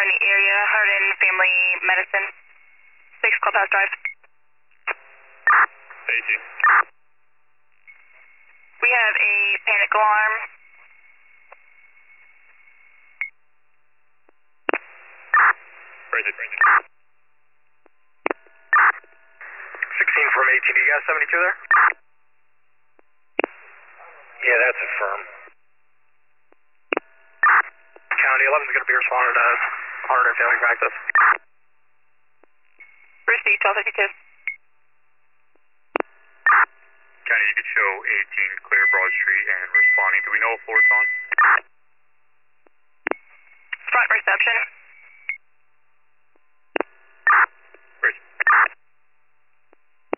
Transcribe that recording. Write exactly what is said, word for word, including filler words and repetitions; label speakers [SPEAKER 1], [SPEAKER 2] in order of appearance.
[SPEAKER 1] in the area, Hardin Family Medicine, six Clubhouse Drive.
[SPEAKER 2] eighteen.
[SPEAKER 1] We have a panic alarm.
[SPEAKER 2] Raise it, raise it.
[SPEAKER 3] sixteen from eighteen, you got seventy-two there? Yeah, that's a firm. County eleven's going to be responding to Hardin Family Practice.
[SPEAKER 1] Receipt twelve fifty-two.
[SPEAKER 2] County, you could show eighteen clear Broad Street and responding. Do we know what floor it's on?
[SPEAKER 1] Front reception.